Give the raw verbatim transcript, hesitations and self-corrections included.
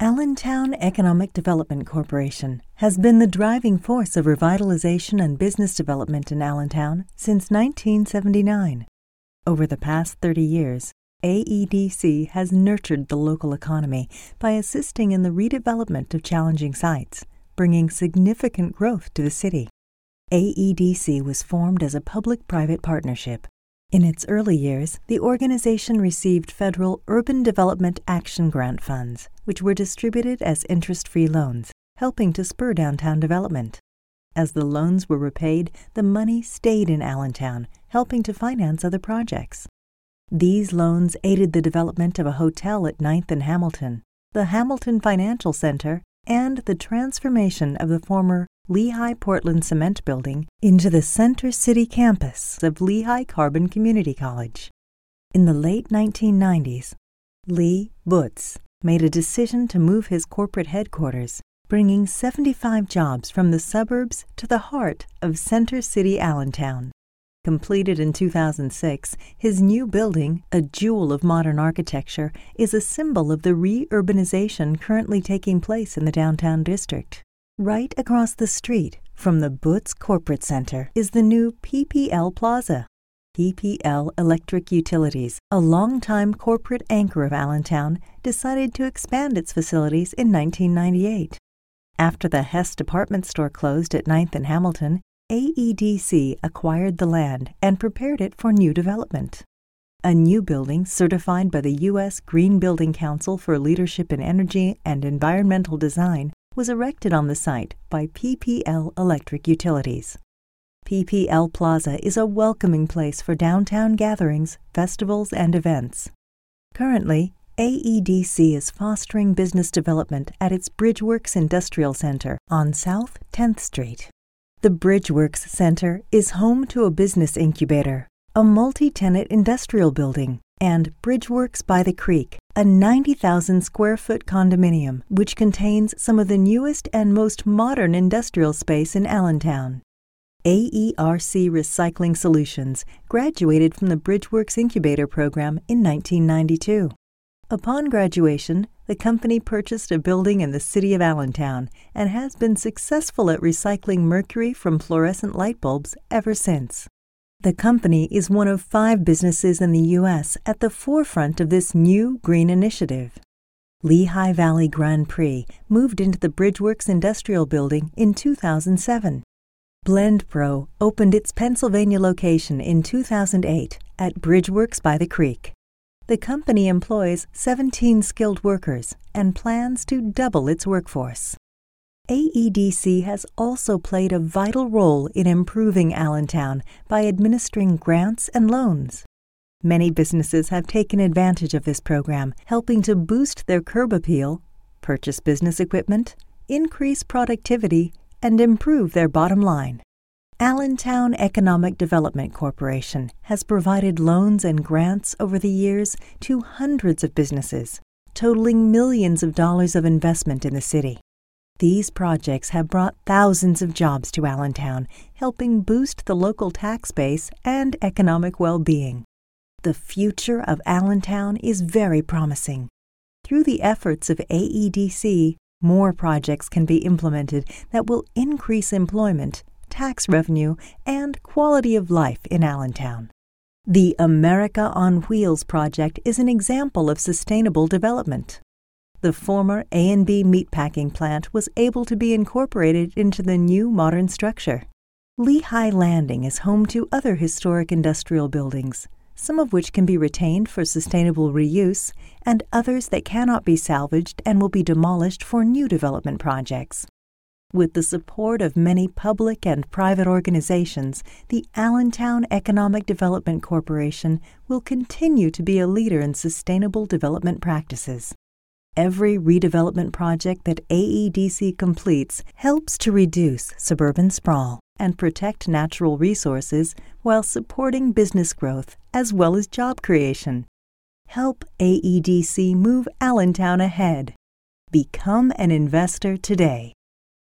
Allentown Economic Development Corporation has been the driving force of revitalization and business development in Allentown since nineteen seventy-nine. Over the past thirty years, A E D C has nurtured the local economy by assisting in the redevelopment of challenging sites, bringing significant growth to the city. A E D C was formed as a public-private partnership. In its early years, the organization received federal Urban Development Action Grant funds, which were distributed as interest-free loans, helping to spur downtown development. As the loans were repaid, the money stayed in Allentown, helping to finance other projects. These loans aided the development of a hotel at ninth and Hamilton, the Hamilton Financial Center, and the transformation of the former Lehigh Portland Cement Building into the Center City campus of Lehigh Carbon Community College. In the late nineteen nineties, Lee Butz made a decision to move his corporate headquarters, bringing seventy-five jobs from the suburbs to the heart of Center City, Allentown. Completed in two thousand six, his new building, a jewel of modern architecture, is a symbol of the re-urbanization currently taking place in the downtown district. Right across the street from the Butz Corporate Center is the new P P L Plaza. P P L Electric Utilities, a longtime corporate anchor of Allentown, decided to expand its facilities in nineteen ninety-eight. After the Hess department store closed at ninth and Hamilton, A E D C acquired the land and prepared it for new development. A new building certified by the U S Green Building Council for Leadership in Energy and Environmental Design was erected on the site by P P L Electric Utilities. P P L Plaza is a welcoming place for downtown gatherings, festivals, and events. Currently, A E D C is fostering business development at its Bridgeworks Industrial Center on South tenth Street. The Bridgeworks Center is home to a business incubator, a multi-tenant industrial building, and Bridgeworks by the Creek, a ninety thousand square foot condominium which contains some of the newest and most modern industrial space in Allentown. A E R C Recycling Solutions graduated from the Bridgeworks Incubator program in nineteen ninety-two. Upon graduation, the company purchased a building in the city of Allentown and has been successful at recycling mercury from fluorescent light bulbs ever since. The company is one of five businesses in the U S at the forefront of this new green initiative. Lehigh Valley Grand Prix moved into the Bridgeworks Industrial Building in two thousand seven. BlendPro opened its Pennsylvania location in two thousand eight at Bridgeworks by the Creek. The company employs seventeen skilled workers and plans to double its workforce. A E D C has also played a vital role in improving Allentown by administering grants and loans. Many businesses have taken advantage of this program, helping to boost their curb appeal, purchase business equipment, increase productivity, and improve their bottom line. Allentown Economic Development Corporation has provided loans and grants over the years to hundreds of businesses, totaling millions of dollars of investment in the city. These projects have brought thousands of jobs to Allentown, helping boost the local tax base and economic well-being. The future of Allentown is very promising. Through the efforts of A E D C, more projects can be implemented that will increase employment, tax revenue, and quality of life in Allentown. The America on Wheels project is an example of sustainable development. The former A and B meatpacking plant was able to be incorporated into the new modern structure. Lehigh Landing is home to other historic industrial buildings, some of which can be retained for sustainable reuse, and others that cannot be salvaged and will be demolished for new development projects. With the support of many public and private organizations, the Allentown Economic Development Corporation will continue to be a leader in sustainable development practices. Every redevelopment project that A E D C completes helps to reduce suburban sprawl and protect natural resources while supporting business growth as well as job creation. Help A E D C move Allentown ahead. Become an investor today.